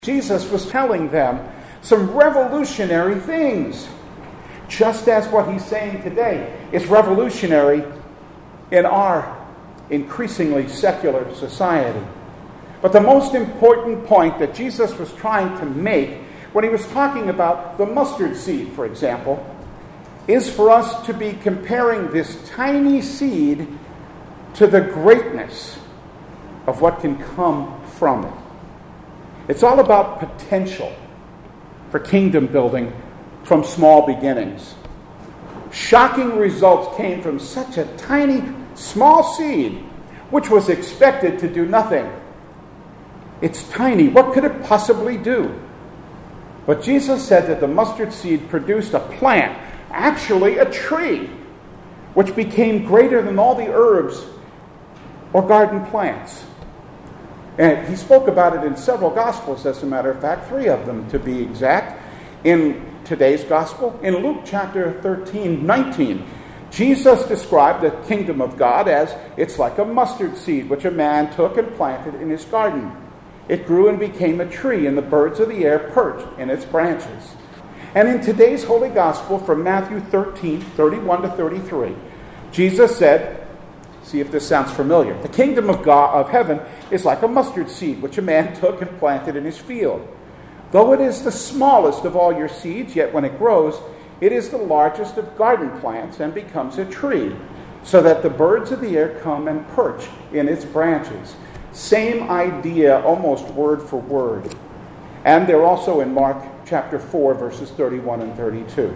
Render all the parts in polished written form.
Jesus was telling them some revolutionary things, just as what he's saying today is revolutionary in our increasingly secular society. But the most important point that Jesus was trying to make when he was talking about the mustard seed, for example, is for us to be comparing this tiny seed to the greatness of what can come from it. It's all about potential for kingdom building from small beginnings. Shocking results came from such a tiny, small seed, which was expected to do nothing. It's tiny. What could it possibly do? But Jesus said that the mustard seed produced a plant, actually a tree, which became greater than all the herbs or garden plants. And he spoke about it in several Gospels, as a matter of fact, 3 of them to be exact. In today's Gospel, in Luke chapter 13:19, Jesus described the kingdom of God as it's like a mustard seed, which a man took and planted in his garden. It grew and became a tree, and the birds of the air perched in its branches. And in today's Holy Gospel, from Matthew 13:31 to 33, Jesus said, see if this sounds familiar, the kingdom of God, of heaven, is like a mustard seed, which a man took and planted in his field. Though it is the smallest of all your seeds, yet when it grows, it is the largest of garden plants and becomes a tree, so that the birds of the air come and perch in its branches. Same idea, almost word for word. And they're also in Mark chapter 4, verses 31 and 32.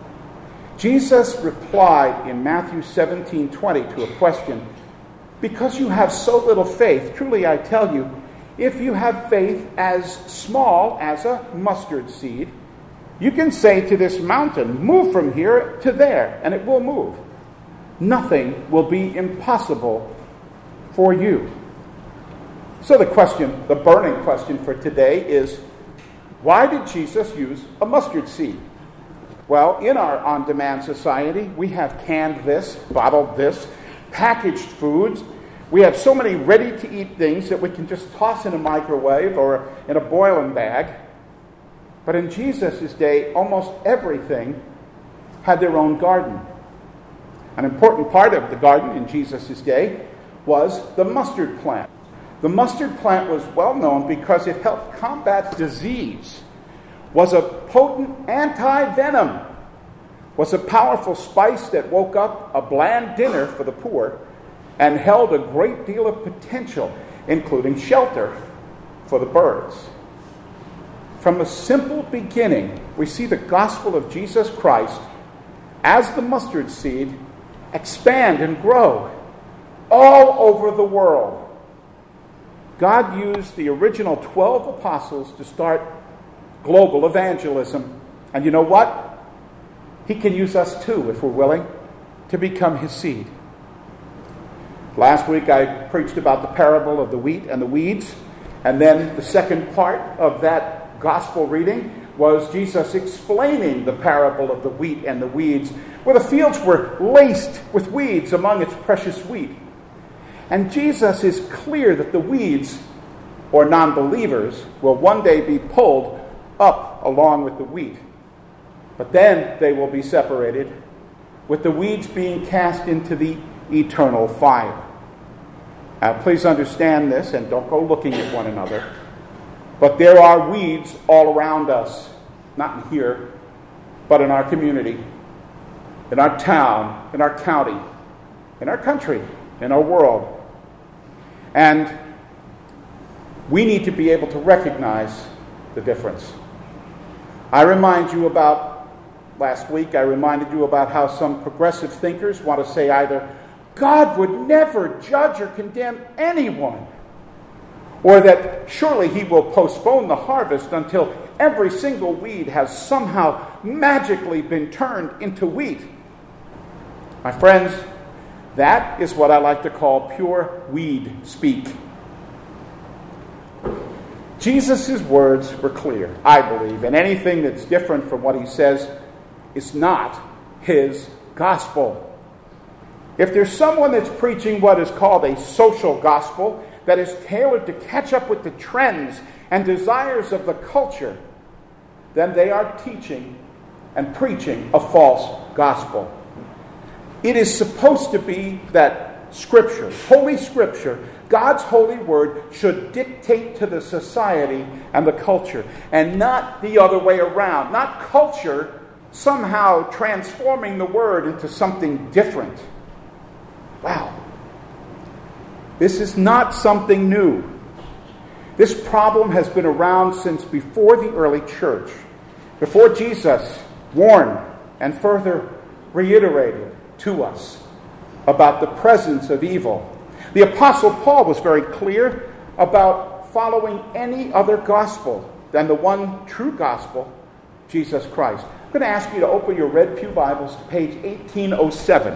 Jesus replied in Matthew 17:20 to a question, because you have so little faith, truly I tell you, if you have faith as small as a mustard seed, you can say to this mountain, move from here to there, and it will move. Nothing will be impossible for you. So the burning question for today is, why did Jesus use a mustard seed? Well, in our on-demand society, we have canned this, bottled this, packaged foods. We have so many ready-to-eat things that we can just toss in a microwave or in a boiling bag. But in Jesus' day, almost everything had their own garden. An important part of the garden in Jesus' day was the mustard plant. The mustard plant was well known because it helped combat disease, was a potent anti-venom, was a powerful spice that woke up a bland dinner for the poor, and held a great deal of potential, including shelter for the birds. From a simple beginning, we see the gospel of Jesus Christ as the mustard seed expand and grow all over the world. God used the original 12 apostles to start global evangelism. And you know what? He can use us too, if we're willing, to become his seed. Last week I preached about the parable of the wheat and the weeds. And then the second part of that gospel reading was Jesus explaining the parable of the wheat and the weeds, where the fields were laced with weeds among its precious wheat. And Jesus is clear that the weeds, or non-believers, will one day be pulled up along with the wheat. But then they will be separated, with the weeds being cast into the eternal fire. Now, please understand this and don't go looking at one another. But there are weeds all around us, not in here, but in our community, in our town, in our county, in our country, in our world. And we need to be able to recognize the difference. Last week I reminded you about how some progressive thinkers want to say either God would never judge or condemn anyone, or that surely he will postpone the harvest until every single weed has somehow magically been turned into wheat. My friends, that is what I like to call pure weed speak. Jesus' words were clear, I believe, and anything that's different from what he says is not his gospel. If there's someone that's preaching what is called a social gospel that is tailored to catch up with the trends and desires of the culture, then they are teaching and preaching a false gospel. It is supposed to be that Scripture, Holy Scripture, God's holy word, should dictate to the society and the culture, and not the other way around. Not culture somehow transforming the word into something different. Wow. This is not something new. This problem has been around since before the early church, before Jesus warned and further reiterated to us about the presence of evil. The Apostle Paul was very clear about following any other gospel than the one true gospel, Jesus Christ. I'm going to ask you to open your Red Pew Bibles to page 1807.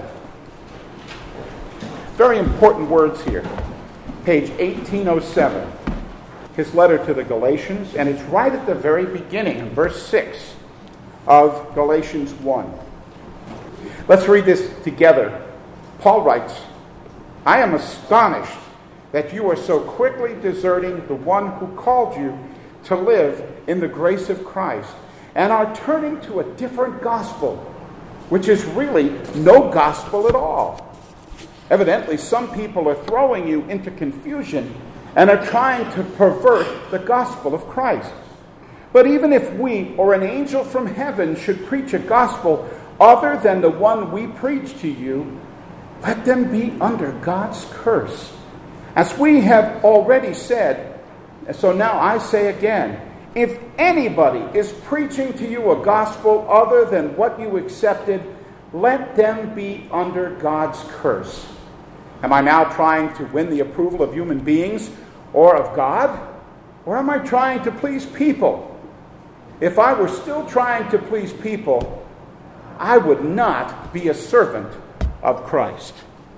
Very important words here. Page 1807. His letter to the Galatians, and it's right at the very beginning, in verse 6 of Galatians 1. Let's read this together. Paul writes, I am astonished that you are so quickly deserting the one who called you to live in the grace of Christ, and are turning to a different gospel, which is really no gospel at all. Evidently, some people are throwing you into confusion and are trying to pervert the gospel of Christ. But even if we or an angel from heaven should preach a gospel other than the one we preach to you, let them be under God's curse. As we have already said, so now I say again, if anybody is preaching to you a gospel other than what you accepted, let them be under God's curse. Am I now trying to win the approval of human beings or of God? Or am I trying to please people? If I were still trying to please people, I would not be a servant of Christ.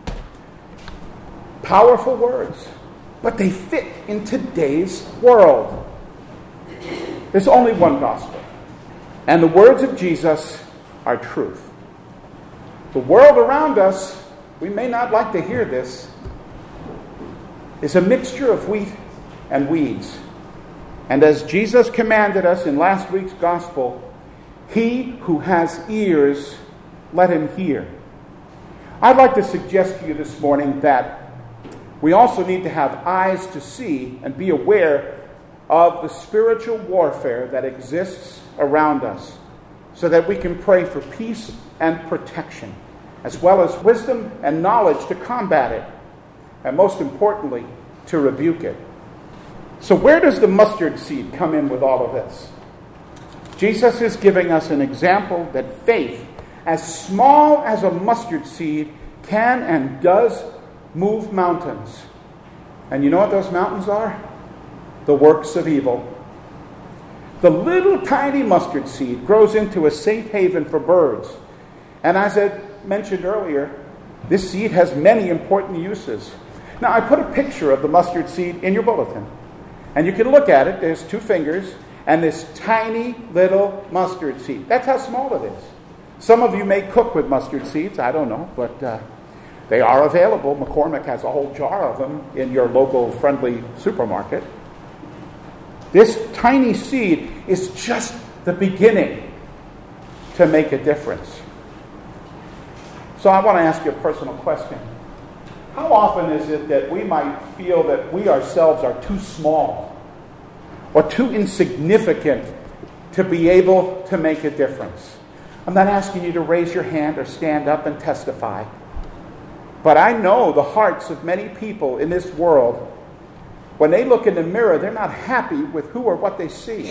Powerful words, but they fit in today's world. There's only one gospel, and the words of Jesus are truth. The world around us, we may not like to hear this, is a mixture of wheat and weeds. And as Jesus commanded us in last week's gospel, he who has ears, let him hear. I'd like to suggest to you this morning that we also need to have eyes to see and be aware of the spiritual warfare that exists around us, so that we can pray for peace and protection, as well as wisdom and knowledge to combat it, and most importantly, to rebuke it. So where does the mustard seed come in with all of this? Jesus is giving us an example that faith, as small as a mustard seed, can and does move mountains. And you know what those mountains are? The works of evil. The little tiny mustard seed grows into a safe haven for birds. And as I mentioned earlier, this seed has many important uses. Now, I put a picture of the mustard seed in your bulletin. And you can look at it. There's 2 fingers and this tiny little mustard seed. That's how small it is. Some of you may cook with mustard seeds. I don't know, but they are available. McCormick has a whole jar of them in your local friendly supermarket. This tiny seed is just the beginning to make a difference. So I want to ask you a personal question. How often is it that we might feel that we ourselves are too small or too insignificant to be able to make a difference? I'm not asking you to raise your hand or stand up and testify. But I know the hearts of many people in this world. When they look in the mirror, they're not happy with who or what they see.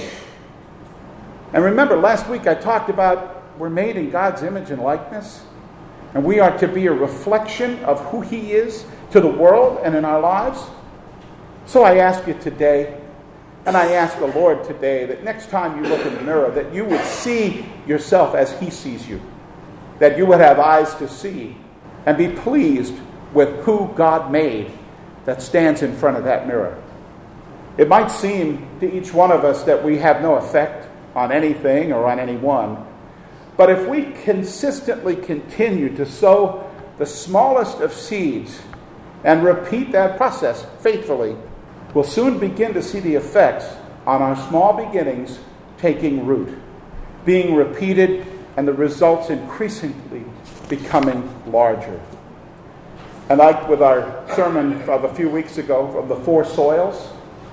And remember, last week I talked about we're made in God's image and likeness. And we are to be a reflection of who he is to the world and in our lives. So I ask you today, and I ask the Lord today, that next time you look in the mirror, that you would see yourself as he sees you. That you would have eyes to see and be pleased with who God made that stands in front of that mirror. It might seem to each one of us that we have no effect on anything or on anyone. But if we consistently continue to sow the smallest of seeds and repeat that process faithfully, we'll soon begin to see the effects on our small beginnings taking root, being repeated, and the results increasingly becoming larger. And like with our sermon of a few weeks ago from the 4 soils,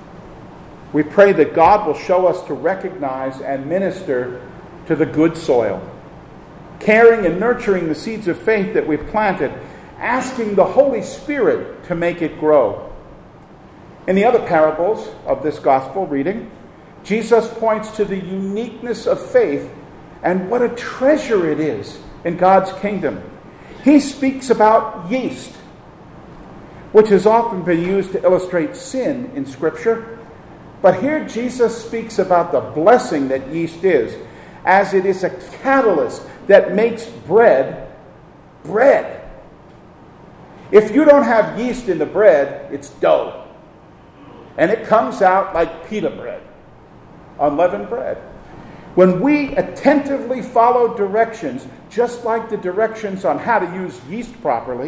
we pray that God will show us to recognize and minister to the good soil, caring and nurturing the seeds of faith that we planted, asking the Holy Spirit to make it grow. In the other parables of this gospel reading, Jesus points to the uniqueness of faith and what a treasure it is in God's kingdom. He speaks about yeast, which has often been used to illustrate sin in Scripture. But here Jesus speaks about the blessing that yeast is, as it is a catalyst that makes bread, bread. If you don't have yeast in the bread, it's dough. And it comes out like pita bread, unleavened bread. When we attentively follow directions, just like the directions on how to use yeast properly,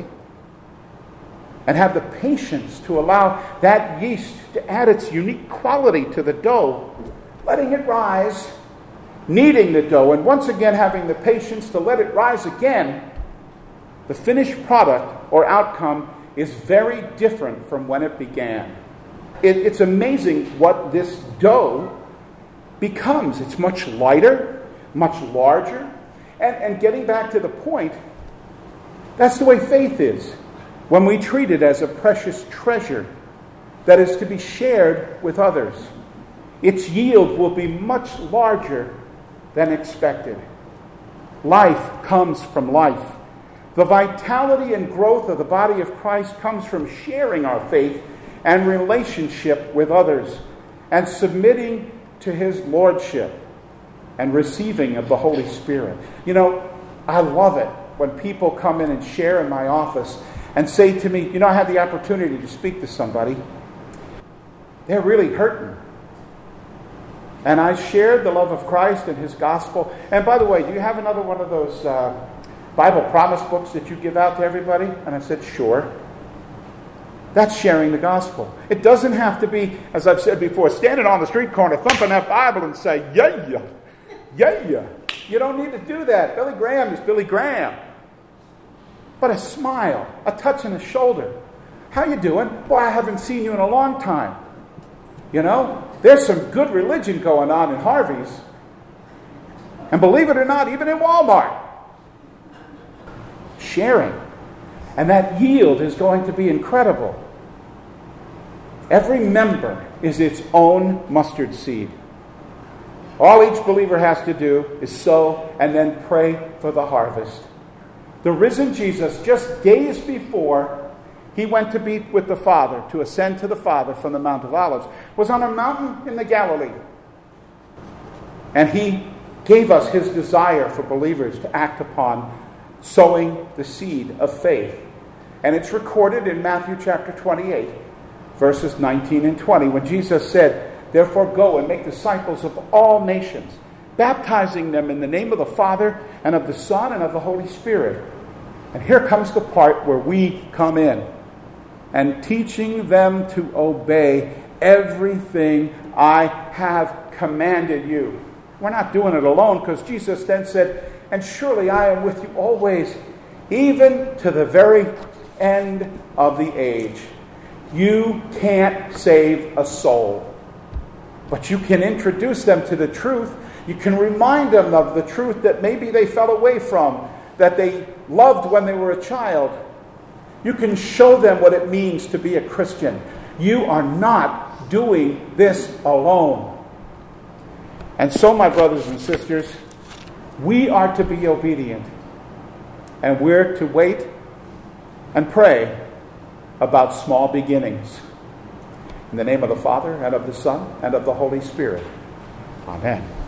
and have the patience to allow that yeast to add its unique quality to the dough, letting it rise, kneading the dough, and once again having the patience to let it rise again, the finished product or outcome is very different from when it began. It's amazing what this dough becomes. It's much lighter, much larger, and getting back to the point, that's the way faith is. When we treat it as a precious treasure that is to be shared with others, its yield will be much larger than expected. Life comes from life. The vitality and growth of the body of Christ comes from sharing our faith and relationship with others and submitting to His lordship and receiving of the Holy Spirit. You know, I love it when people come in and share in my office and say to me, I had the opportunity to speak to somebody. They're really hurting. And I shared the love of Christ and His gospel. And by the way, do you have another one of those Bible promise books that you give out to everybody? And I said, sure. That's sharing the gospel. It doesn't have to be, as I've said before, standing on the street corner, thumping that Bible and say, yeah. You don't need to do that. Billy Graham is Billy Graham. But a smile, a touch on the shoulder. How you doing? Boy, I haven't seen you in a long time. There's some good religion going on in Harvey's. And believe it or not, even in Walmart. Sharing. And that yield is going to be incredible. Every member is its own mustard seed. All each believer has to do is sow and then pray for the harvest. The risen Jesus, just days before He went to be with the Father, to ascend to the Father from the Mount of Olives, was on a mountain in the Galilee. And He gave us His desire for believers to act upon sowing the seed of faith. And it's recorded in Matthew chapter 28, verses 19 and 20, when Jesus said, "Therefore go and make disciples of all nations, baptizing them in the name of the Father and of the Son and of the Holy Spirit." And here comes the part where we come in. "And teaching them to obey everything I have commanded you." We're not doing it alone, because Jesus then said, "And surely I am with you always, even to the very end of the age." You can't save a soul, but you can introduce them to the truth. You can remind them of the truth that maybe they fell away from, that they loved when they were a child. You can show them what it means to be a Christian. You are not doing this alone. And so, my brothers and sisters, we are to be obedient. And we're to wait and pray about small beginnings. In the name of the Father, and of the Son, and of the Holy Spirit. Amen.